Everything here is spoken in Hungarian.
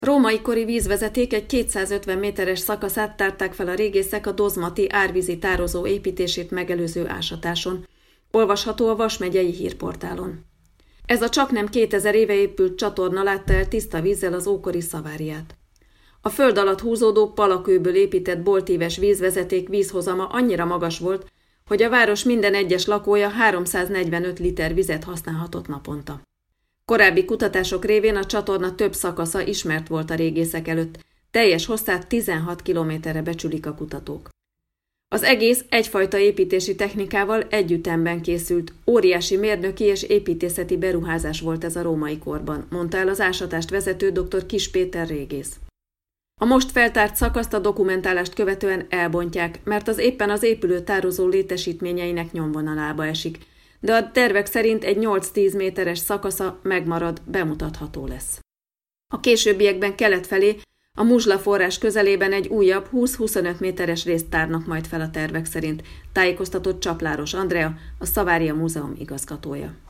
Római kori vízvezeték egy 250 méteres szakaszát tárták fel a régészek a Dozmati árvízi tározó építését megelőző ásatáson. Olvasható a Vas megyei hírportálon. Ez a csaknem 2000 éve épült csatorna látta el tiszta vízzel az ókori Szaváriát. A föld alatt húzódó palakőből épített boltíves vízvezeték vízhozama annyira magas volt, hogy a város minden egyes lakója 345 liter vizet használhatott naponta. Korábbi kutatások révén a csatorna több szakasza ismert volt a régészek előtt, teljes hosszát 16 kilométerre becsülik a kutatók. Az egész egyfajta építési technikával együttemben készült, óriási mérnöki és építészeti beruházás volt ez a római korban, mondta el az ásatást vezető dr. Kiss Péter régész. A most feltárt szakaszt a dokumentálást követően elbontják, mert az éppen az épülő tározó létesítményeinek nyomvonalába esik, de a tervek szerint egy 8-10 méteres szakasza megmarad, bemutatható lesz. A későbbiekben kelet felé, a Muzsla forrás közelében egy újabb 20-25 méteres részt tárnak majd fel a tervek szerint, tájékoztatott Csapláros Andrea, a Szavária Múzeum igazgatója.